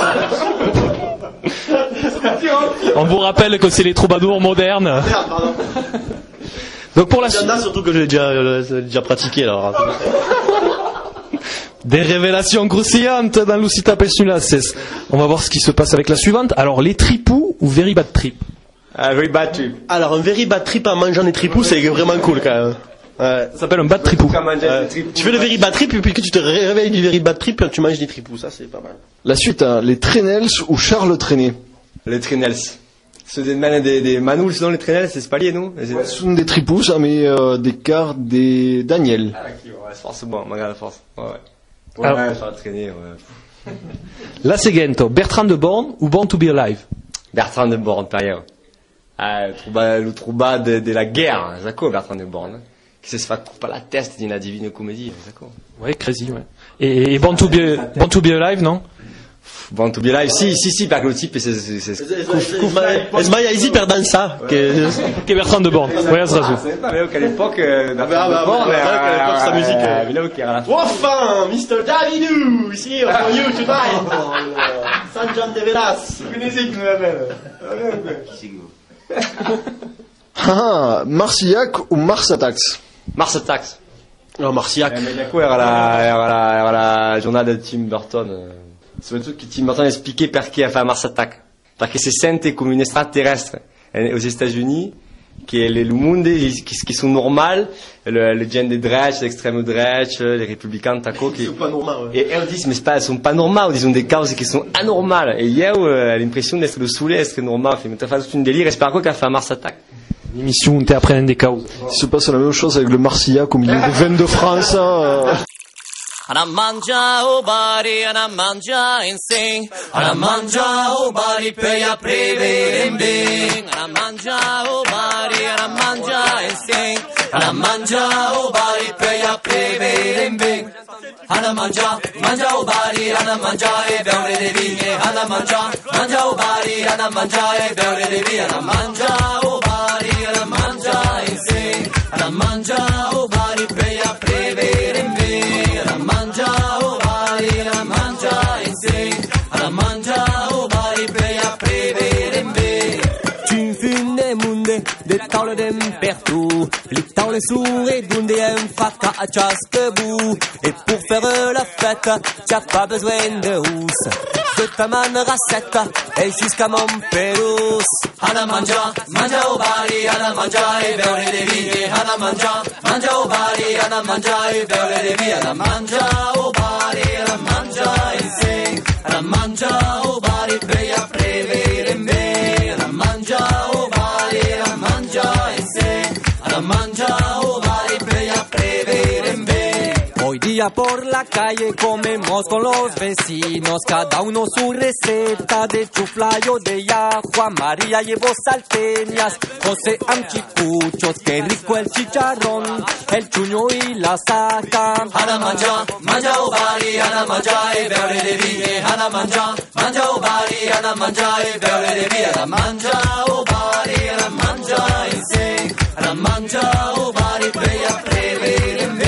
On vous rappelle que c'est les troubadours modernes. Merde, pardon. Donc pour la Jwanda, surtout que j'ai déjà pratiqué, alors. Des révélations croustillantes dans Lucita Pesulaces. On va voir ce qui se passe avec la suivante. Alors, les tripous ou Very Bad Trip? Very Bad Trip. Alors, un Very Bad Trip en mangeant des tripous, c'est vraiment cool quand même. Ça s'appelle un bad tripou. Tu fais le Very Bad Trip et puis que tu te réveilles du Very Bad Trip, tu manges des tripous, ça c'est pas mal. La suite, hein, les Trainels ou Charles Trenet? Les Trainels. C'est des manoules, sinon les Trainels, c'est pas lié, non? Ce sont des tripous, ça, mais des quarts, des Daniel. Ah, ok, ouais, c'est force bon, regarde la force. Ouais. Ouais, ça va traîner, ouais. La seguente, Bertrand de Born ou Born to be Alive? Bertrand de Born, pareil. Le trouba de la guerre, d'accord, Bertrand de Born. Qui se fait couper la tête d'une divine comédie, d'accord. Ouais, crazy, ouais. Et Born to be Alive, non? Born to be Alive, si, par le type, c'est... Esmaïa Easy perdant ça. Que Bertrand de Born. Ouais, ça se c'est pas vrai qu'à l'époque, Bertrand de Born, sa musique. Enfin, Mr. Davidou, ici, for you tonight. San John de Velas. Connaissez qui nous l'appelle. Ah, Marcillac ou Mars Attacks? Mars Attacks. Non, Marcillac. Mais il y a quoi, la journal de Tim Burton. C'est le truc que Tim Burton expliquait perché a fait Mars Attack. Parce que c'est sente comme une extraterrestre aux États-Unis, qui est le monde qui sont normales, le gen de droite, l'extrême droite, les républicains, taco, qui sont pas normales, ouais. Et elles disent, mais elles sont pas normales, ils ont des causes qui sont anormales. Et il y a l'impression d'être le soleil, d'être normal. Mais t'as fait tout une délire, et c'est par quoi qu'elle a fait Mars Attack. L'émission, t'es après des causes. Il se passe la même chose avec le Marcillac au milieu des veines de France, Ana mangia o bari, ana mangia in sing. Ana mangia o bari peia preve in bing. Ana mangia o bari, ana mangia in sing. Ana mangia o bari peia preve in bing. Ana mangia o bari, ana mangia e beure de vigne. Ana mangia o bari, ana mangia e beure de vigne. Ana mangia o bari, ana mangia in sing. Ana mangia o bari peia preve in bing. De tavle dem perto, li Dans les sourds et d'un des fracas à Chasquebou. Et pour faire la fête, t'as pas besoin de housse. De ta man racette et jusqu'à Montpelous. Alla mangia, mangia au bari, alla mangia e beure de vini. Alla mangia, mangia au bari, alla mangia e beure de vini. Alla mangia au bari, alla mangia in sé. Alla mangia au bari, peia prevere me. Alla mangia au bari, alla mangia in sé. Alla mangia au bari, peia prevere me. Hoy día por la calle comemos con los vecinos, cada uno su receta de chuflayo de yahua. María llevó salteñas, José anchicuchos, qué rico el chicharrón, el chuño y la saca. Ana mangia, mangia o bari, ana mangia e beure de vini. Ana mangia, mangia o bari, ana mangia e beure de vini. Ana mangia o bari, ana mangia in sé. Ana mangia o bari, peia prevere me.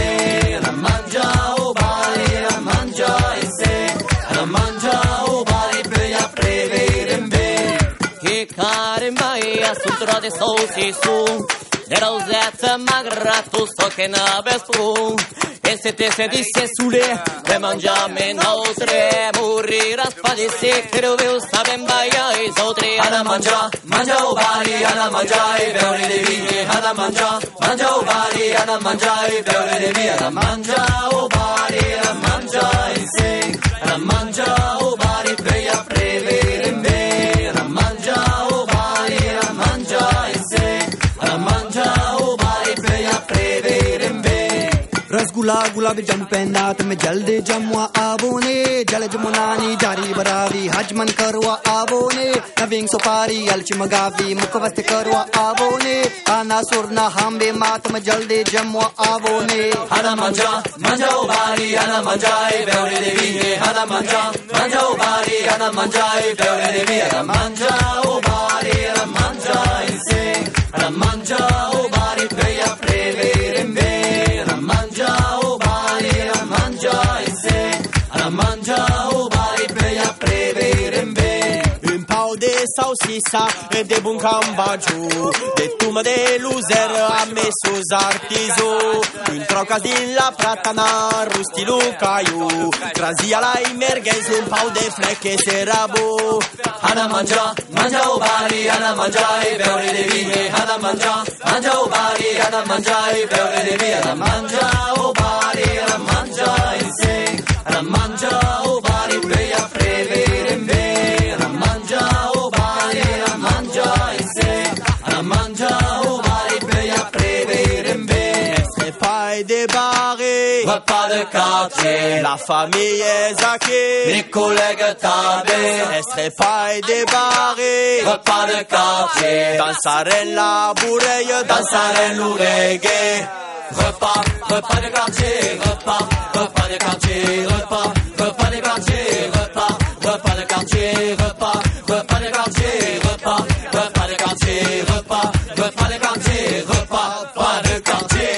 Sunt de saucisu, de rosetă magra, tu so che n'aves tu. E se te sedisse sule, de mangiame nostre, morirás padece, che doveu saben baia e sautre. Ana mangia, mangia o bari, ana mangia e beure de vini. Ana mangia, mangia o bari, ana mangia e beure de vini. Ana mangia o bari, ana mangia in sé. Ana mangia o bari, peia prevere me. Ana mangia o bari, ana mangia in sé. Ana mangia o bari, peia prevere me. Rasgula gulabi jam pendat me jalde jamwa abone. Jale jamunani jari baravi hajman karwa abone. Naving sopari alchi magavi mukavaste karwa abone. Ana surna hambe mat me jalde jamwa abone. Ana mangia, mangia o bari, ana mangia e beure de vini. Ana mangia, mangia o bari, ana mangia e beure de vini. Ana mangia o bari, ana mangia in sé. Ana mangia o bari, peia prevere me. Ana mangia o bari, ana mangia in sé. Ana mangia o bari, peia prevere me. Un pau de salsissa e de bun cambagiu, de tuma de luzer a mesos artizo. Un trocas din la pratana rusti lucaiu, trazia la merguez un pau de fleche serabu. Ana mangia, mangia o bari, ana mangia e beure de vini. Ana mangia, mangia o bari, ana mangia e beure de vini. Ana mangia o bari, ana mangia in sé. Ana mangia o bari, peia prevere me. Ana mangia o bari, ana mangia in sé. Ana mangia o bari, peia prevere me. C'est pas de barrer, repas de quartier. La famille est zaquée, les collègues tabés. Elle serait pas débarrée, repas de quartier. Dansaren la bourreille, dansaren l'ourégé. Repas, repas de quartier, repas, repas de quartier, repas, repas de quartier, repas, repas de quartier, repas, repas de quartier, repas, repas de quartier, repas, repas de quartier, repas, pas de quartier.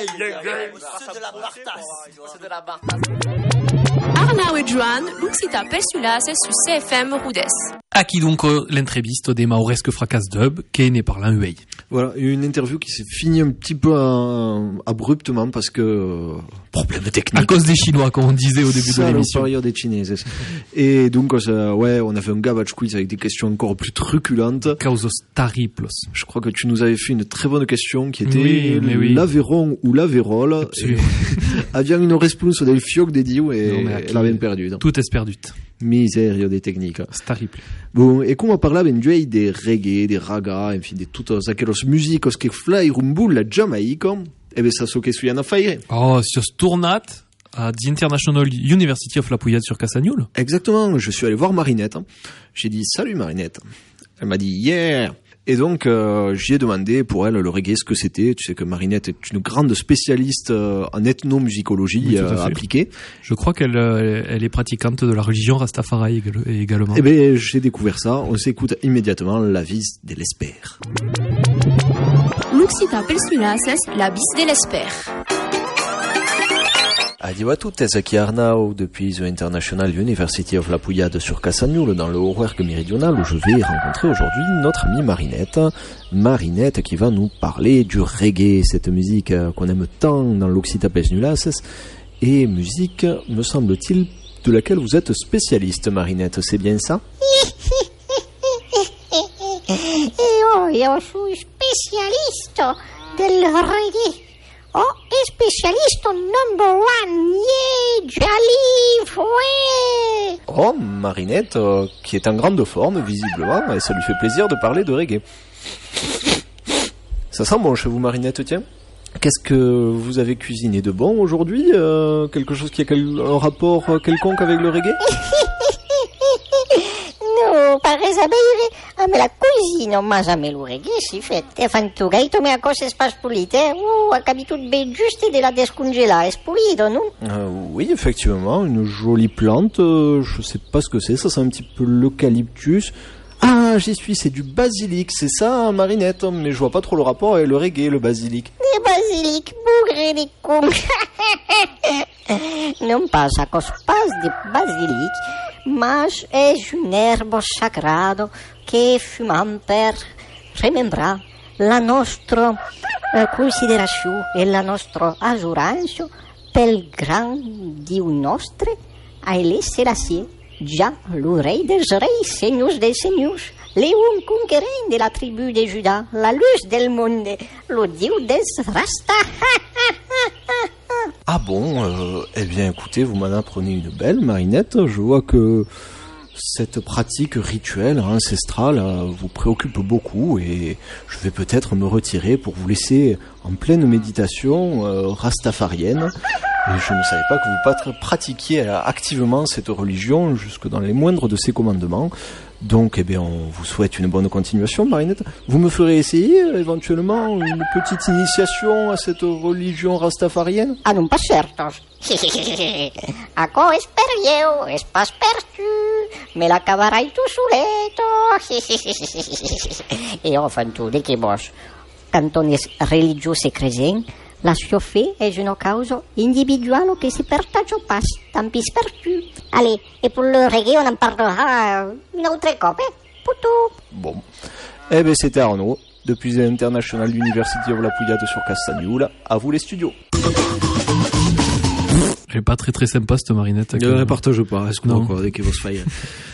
C'est de la bartasse. C'est de la bartasse. Arnau e Joan, Luxita Persulace su CFM Rudes. Aqui donc l'entrevista de Mauresque Fracas Dub, qui est né par l'Anhuey. Voilà, une interview qui s'est finie un petit peu abruptement parce que problème technique. À cause des Chinois, comme on disait au début de l'émission. Période des Chinaises. Et donc, ouais, on a fait un garbage quiz avec des questions encore plus truculentes. Causos terribles. Je crois que tu nous avais fait une très bonne question qui était oui. l'Aveyron ou l'Aveyron. Avions une réponse del fioc de Dieu et l'avons perdu. Tout est perdu. Miserio des techniques. C'est terrible. Bon, et come parlava in giù des reggae, des raga, enfim, de tutte aquelle musique che fly rumbu la Jamaica, e ben ça so che suiana faire. Oh, sur ce tournat à the International University of La Pouillade sur Cassagnoul. Exactement, je suis allé voir Marinette. J'ai dit salut Marinette. Elle m'a dit yeah. Et donc, j'y ai demandé pour elle le reggae ce que c'était. Tu sais que Marinette est une grande spécialiste en ethnomusicologie appliquée. Je crois qu'elle est pratiquante de la religion Rastafari également. Eh bien, j'ai découvert ça. On s'écoute immédiatement la vis de l'Esper. Luxita Persulaces, la vis de l'Esper. Adieu à toutes, qui Arnau depuis the International University of La Pouillade sur Cassagnoul dans le Haut-Ouergue méridional où je vais rencontrer aujourd'hui notre amie Marinette. Marinette qui va nous parler du reggae, cette musique qu'on aime tant dans l'Occità Pesnulas et musique, me semble-t-il, de laquelle vous êtes spécialiste, Marinette, c'est bien ça? Io sono specialista del reggae. Oh, e specialista number one, yeah, jolly, ouais. Oh, Marinette, qui est en grande forme, visiblement, et ça lui fait plaisir de parler de reggae. Ça sent bon chez vous, Marinette, tiens. Qu'est-ce que vous avez cuisiné de bon aujourd'hui? Quelque chose qui a un rapport quelconque avec le reggae? No, pare sapere, a me la cuisine, ma jamais lo reggae si fet. E fan tu gaito me a cose spas pulite, ha capito ben giuste de la descongelar, es pulido, non? Oui, effectivement, une jolie plante, je sais pas ce que c'est, ça sent un petit peu l'eucalyptus. Ah, j'y suis, c'est du basilic, c'est ça, Marinette, mais je vois pas trop le rapport avec le reggae, le basilic. De basilic, bougre de con. Non pas a cos pas de basilic, mas és un herbo sagrado che fumam per remembrar la nostra consideració e la nostra assurança pel gran Diu nostre, Haile Selassie, ja le rei des reis, senyors des senyors, Léon conquérant de la tribu de Juda, la luz del monde, le Dieu des Rasta. Ah bon, eh bien écoutez, vous m'en apprenez une belle, Marinette. Je vois que cette pratique rituelle ancestrale vous préoccupe beaucoup et je vais peut-être me retirer pour vous laisser en pleine méditation rastafarienne. Et je ne savais pas que vous pratiquiez activement cette religion jusque dans les moindres de ses commandements. Donc, eh bien, on vous souhaite une bonne continuation, Marinette. Vous me ferez essayer, éventuellement, une petite initiation à cette religion rastafarienne? Ah, non pas certos. Aco és per eu, és pas per tu. Me l'acabarai tu soleto. E enfin, tu, de que vos, cantones religiós e cresent, la sua fe és una causa individual que se partage pas, tant pis per tu. Allez, et pour le reggae, on en parlera une autre cop, Poutou. Bon. Eh bien, c'était Arnaud, depuis l'International University of La Pouillade sur Cassagnoul. À vous les studios. Elle est pas très très sympa cette Marinette. Ne la partage pas, est-ce qu'on quoi, dès que vous se faille.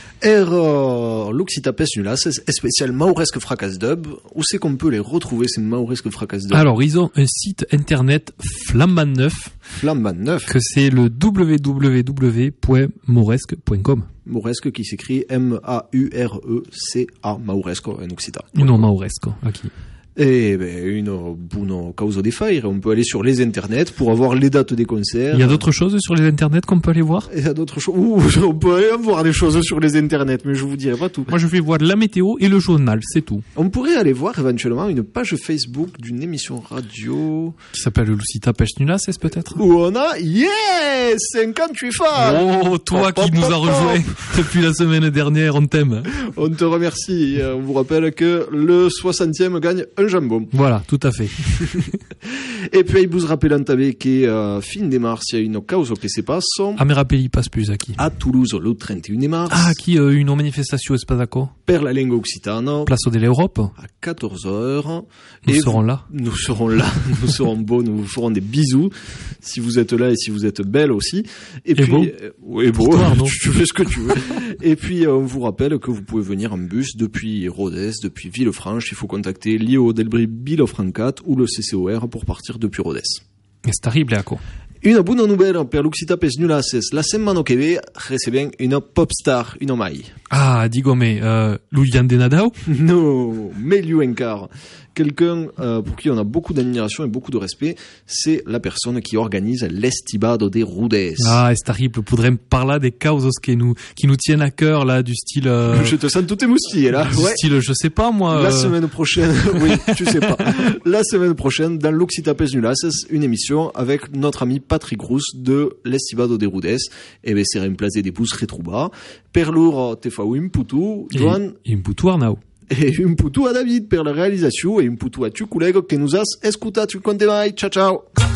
L'Occità Pesnulas, spécial Mauresque Fracas Dub. Où c'est qu'on peut les retrouver, ces Mauresque Fracas Dub? Alors, ils ont un site internet flambant neuf. Flambant neuf. Que c'est le www.mauresque.com. Mauresque qui s'écrit M-A-U-R-E-C-A, Mauresque en Occità. Non, Mauresque, ok. Et ben, une bonne cause de faire. On peut aller sur les internets pour avoir les dates des concerts. Il y a d'autres choses sur les internets qu'on peut aller voir? Il y a d'autres choses. On peut aller voir des choses sur les internets, mais je vous dirai pas tout. Moi, je vais voir la météo et le journal, c'est tout. On pourrait aller voir éventuellement une page Facebook d'une émission radio qui s'appelle l'Occità Pesnulas, est-ce peut-être? Où on a 58 fans. Oh, toi qui nous as rejoint depuis la semaine dernière, on t'aime. On te remercie. On vous rappelle que le 60e gagne un jambon. Voilà, tout à fait. Et puis, vous rappelez que fin de mars, il y a une cause qui se passe. Ah, mais rappelez, il passe plus à qui? À Toulouse, le 31 mars. Ah, qui une manifestation, est-ce pas d'accord? Per la langue occitane. Place de l'Europe. À 14h. Nous serons là. Nous serons là. Nous serons beaux. Nous vous ferons des bisous. Si vous êtes là et si vous êtes belle aussi. Et puis, beau. Oui, beau. Toi, tu fais ce que tu veux. Et puis, on vous rappelle que vous pouvez venir en bus depuis Rodez, depuis Villefranche. Il faut contacter l'IO Delbris Bilofrancat ou le CCOR pour partir depuis Rodez. C'est terrible, Ako. Una buona nouvelle per l'Occità Pesnulas. La settimana che ve recebem una popstar, una mai. Ah, digome, Luian de Nadao? No, meglio encara. Quelqu'un pour qui on a beaucoup d'admiration et beaucoup de respect, c'est la personne qui organise l'Estibado de Rodez. Ah, c'est terrible. Podrem parler des causes qui nous tiennent à cœur, là, du style... Je te sens tout émoustillé, là. Du style, je sais pas, moi... La semaine prochaine, oui, tu sais pas. La semaine prochaine, dans l'Occità Pesnulas, une émission avec notre ami Patrick Rousse de l'Estibado de Rodez. Et ben, c'est remplacé des pouces retrouba. Per loro te fa un putu, Joan... Et un putu Arnau. Et un putu a David per la réalisation et un putu a tu collègue que nous has escutat. Tu comptes mai. Ciao, ciao.